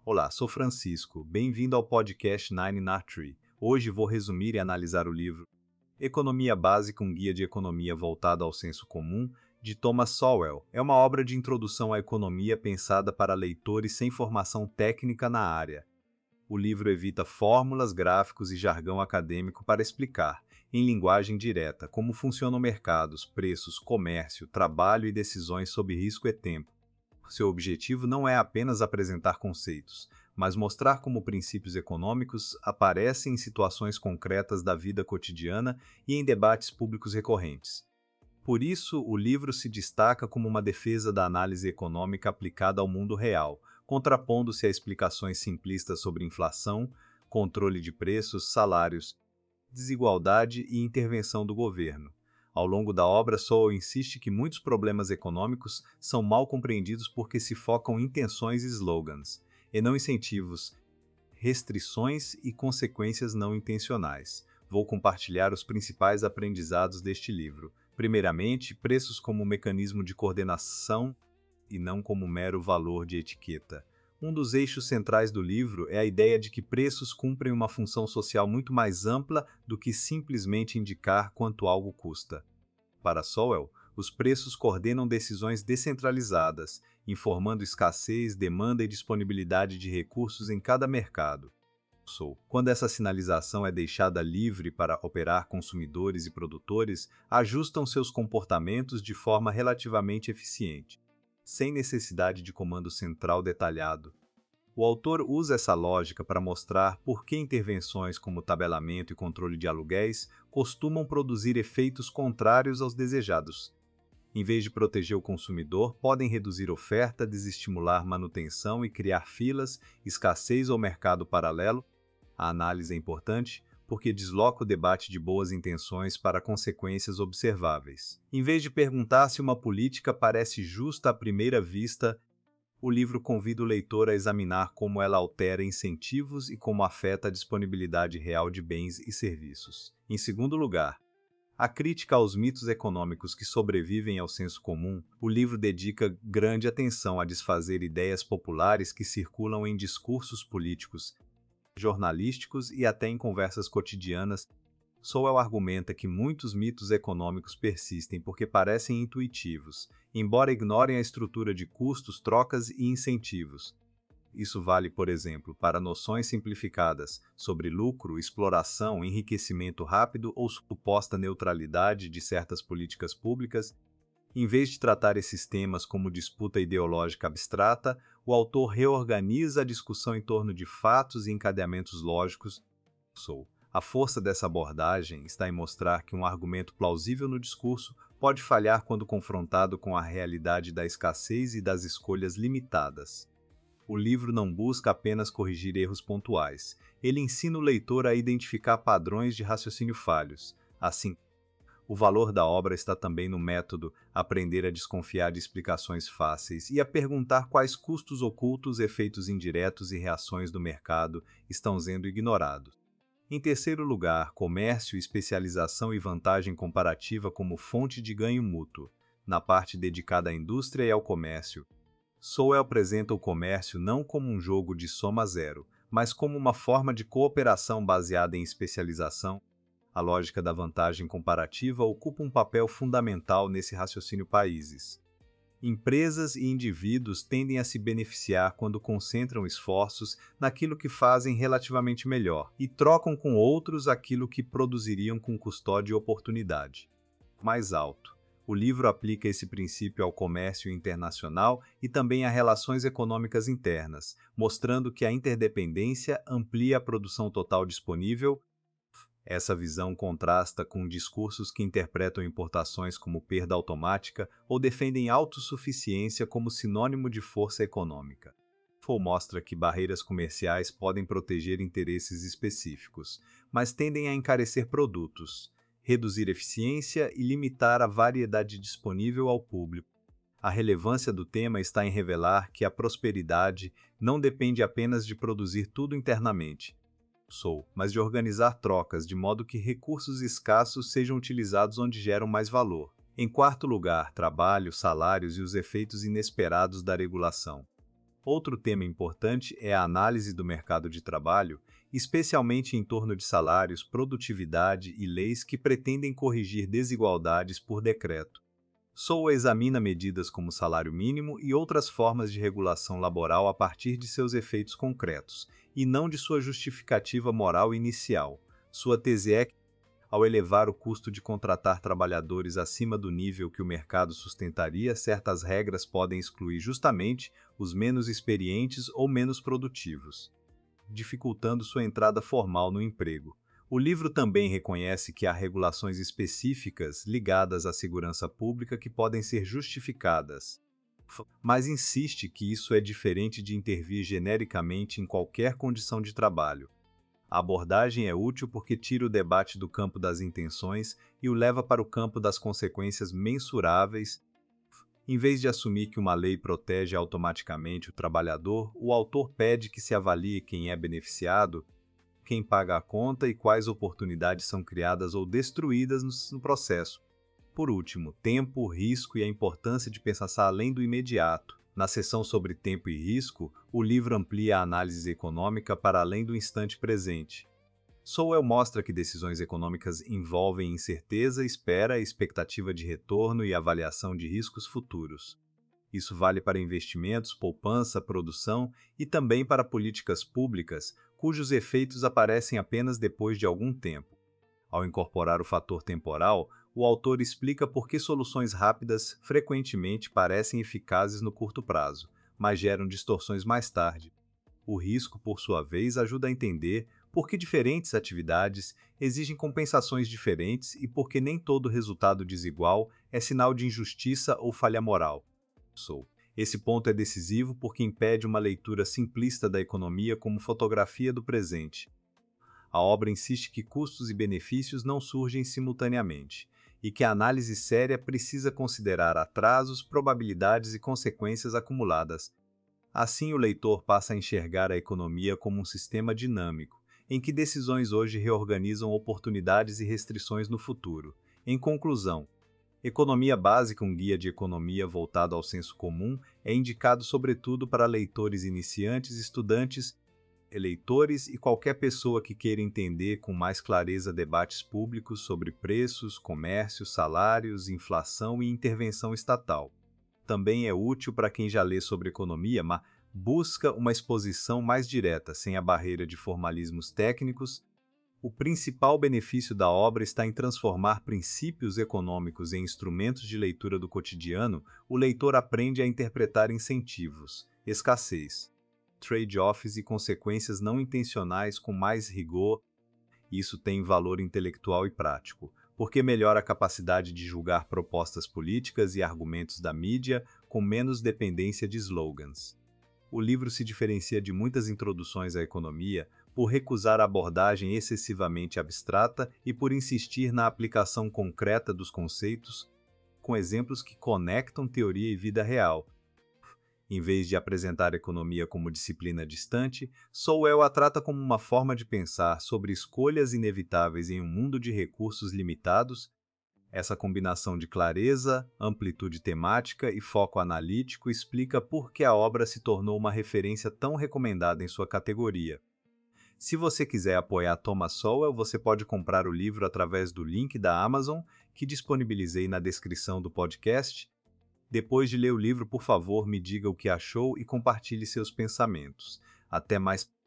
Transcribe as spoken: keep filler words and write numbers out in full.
Olá, sou Francisco. Bem-vindo ao podcast Nine Nar Tree. Hoje vou resumir e analisar o livro Economia Básica, um guia de economia voltado ao senso comum, de Thomas Sowell. É uma obra de introdução à economia pensada para leitores sem formação técnica na área. O livro evita fórmulas, gráficos e jargão acadêmico para explicar, em linguagem direta, como funcionam mercados, preços, comércio, trabalho e decisões sob risco e tempo. Seu objetivo não é apenas apresentar conceitos, mas mostrar como princípios econômicos aparecem em situações concretas da vida cotidiana e em debates públicos recorrentes. Por isso, o livro se destaca como uma defesa da análise econômica aplicada ao mundo real, contrapondo-se a explicações simplistas sobre inflação, controle de preços, salários, desigualdade e intervenção do governo. Ao longo da obra, Sowell insiste que muitos problemas econômicos são mal compreendidos porque se focam em intenções e slogans, e não incentivos, restrições e consequências não intencionais. Vou compartilhar os principais aprendizados deste livro. Primeiramente, preços como mecanismo de coordenação e não como mero valor de etiqueta. Um dos eixos centrais do livro é a ideia de que preços cumprem uma função social muito mais ampla do que simplesmente indicar quanto algo custa. Para Sowell, os preços coordenam decisões descentralizadas, informando escassez, demanda e disponibilidade de recursos em cada mercado. Quando essa sinalização é deixada livre para operar, consumidores e produtores ajustam seus comportamentos de forma relativamente eficiente, sem necessidade de comando central detalhado. O autor usa essa lógica para mostrar por que intervenções como tabelamento e controle de aluguéis costumam produzir efeitos contrários aos desejados. Em vez de proteger o consumidor, podem reduzir oferta, desestimular manutenção e criar filas, escassez ou mercado paralelo. A análise é importante porque desloca o debate de boas intenções para consequências observáveis. Em vez de perguntar se uma política parece justa à primeira vista, o livro convida o leitor a examinar como ela altera incentivos e como afeta a disponibilidade real de bens e serviços. Em segundo lugar, a crítica aos mitos econômicos que sobrevivem ao senso comum, o livro dedica grande atenção a desfazer ideias populares que circulam em discursos políticos, jornalísticos e até em conversas cotidianas. Sowell argumenta que muitos mitos econômicos persistem porque parecem intuitivos, embora ignorem a estrutura de custos, trocas e incentivos. Isso vale, por exemplo, para noções simplificadas sobre lucro, exploração, enriquecimento rápido ou suposta neutralidade de certas políticas públicas. Em vez de tratar esses temas como disputa ideológica abstrata, o autor reorganiza a discussão em torno de fatos e encadeamentos lógicos. A força dessa abordagem está em mostrar que um argumento plausível no discurso pode falhar quando confrontado com a realidade da escassez e das escolhas limitadas. O livro não busca apenas corrigir erros pontuais, ele ensina o leitor a identificar padrões de raciocínio falhos. Assim, o valor da obra está também no método aprender a desconfiar de explicações fáceis e a perguntar quais custos ocultos, efeitos indiretos e reações do mercado estão sendo ignorados. Em terceiro lugar, comércio, especialização e vantagem comparativa como fonte de ganho mútuo. Na parte dedicada à indústria e ao comércio, Sowell apresenta o comércio não como um jogo de soma zero, mas como uma forma de cooperação baseada em especialização. A lógica da vantagem comparativa ocupa um papel fundamental nesse raciocínio países. Empresas e indivíduos tendem a se beneficiar quando concentram esforços naquilo que fazem relativamente melhor e trocam com outros aquilo que produziriam com custódia e oportunidade mais alto. O livro aplica esse princípio ao comércio internacional e também a relações econômicas internas, mostrando que a interdependência amplia a produção total disponível. Essa visão contrasta com discursos que interpretam importações como perda automática ou defendem autossuficiência como sinônimo de força econômica. Fou mostra que barreiras comerciais podem proteger interesses específicos, mas tendem a encarecer produtos, reduzir eficiência e limitar a variedade disponível ao público. A relevância do tema está em revelar que a prosperidade não depende apenas de produzir tudo internamente, Sou, mas de organizar trocas de modo que recursos escassos sejam utilizados onde geram mais valor. Em quarto lugar, trabalho, salários e os efeitos inesperados da regulação. Outro tema importante é a análise do mercado de trabalho, especialmente em torno de salários, produtividade e leis que pretendem corrigir desigualdades por decreto. Sou examina medidas como salário mínimo e outras formas de regulação laboral a partir de seus efeitos concretos, e não de sua justificativa moral inicial. Sua tese é que, ao elevar o custo de contratar trabalhadores acima do nível que o mercado sustentaria, certas regras podem excluir justamente os menos experientes ou menos produtivos, dificultando sua entrada formal no emprego. O livro também reconhece que há regulações específicas ligadas à segurança pública que podem ser justificadas, mas insiste que isso é diferente de intervir genericamente em qualquer condição de trabalho. A abordagem é útil porque tira o debate do campo das intenções e o leva para o campo das consequências mensuráveis. Em vez de assumir que uma lei protege automaticamente o trabalhador, o autor pede que se avalie quem é beneficiado, quem paga a conta e quais oportunidades são criadas ou destruídas no processo. Por último, tempo, risco e a importância de pensar além do imediato. Na seção sobre tempo e risco, o livro amplia a análise econômica para além do instante presente. Sowell mostra que decisões econômicas envolvem incerteza, espera, expectativa de retorno e avaliação de riscos futuros. Isso vale para investimentos, poupança, produção e também para políticas públicas, cujos efeitos aparecem apenas depois de algum tempo. Ao incorporar o fator temporal, o autor explica por que soluções rápidas frequentemente parecem eficazes no curto prazo, mas geram distorções mais tarde. O risco, por sua vez, ajuda a entender por que diferentes atividades exigem compensações diferentes e por que nem todo resultado desigual é sinal de injustiça ou falha moral. Esse ponto é decisivo porque impede uma leitura simplista da economia como fotografia do presente. A obra insiste que custos e benefícios não surgem simultaneamente, e que a análise séria precisa considerar atrasos, probabilidades e consequências acumuladas. Assim, o leitor passa a enxergar a economia como um sistema dinâmico, em que decisões hoje reorganizam oportunidades e restrições no futuro. Em conclusão, Economia Básica, um guia de economia voltado ao senso comum, é indicado sobretudo para leitores iniciantes, estudantes, eleitores e qualquer pessoa que queira entender com mais clareza debates públicos sobre preços, comércio, salários, inflação e intervenção estatal. Também é útil para quem já lê sobre economia, mas busca uma exposição mais direta, sem a barreira de formalismos técnicos. O principal benefício da obra está em transformar princípios econômicos em instrumentos de leitura do cotidiano. O leitor aprende a interpretar incentivos, escassez, trade-offs e consequências não intencionais com mais rigor. Isso tem valor intelectual e prático, porque melhora a capacidade de julgar propostas políticas e argumentos da mídia com menos dependência de slogans. O livro se diferencia de muitas introduções à economia por recusar a abordagem excessivamente abstrata e por insistir na aplicação concreta dos conceitos, com exemplos que conectam teoria e vida real. Em vez de apresentar a economia como disciplina distante, Sowell a trata como uma forma de pensar sobre escolhas inevitáveis em um mundo de recursos limitados. Essa combinação de clareza, amplitude temática e foco analítico explica por que a obra se tornou uma referência tão recomendada em sua categoria. Se você quiser apoiar Thomas Sowell, você pode comprar o livro através do link da Amazon, que disponibilizei na descrição do podcast. Depois de ler o livro, por favor, me diga o que achou e compartilhe seus pensamentos. Até mais.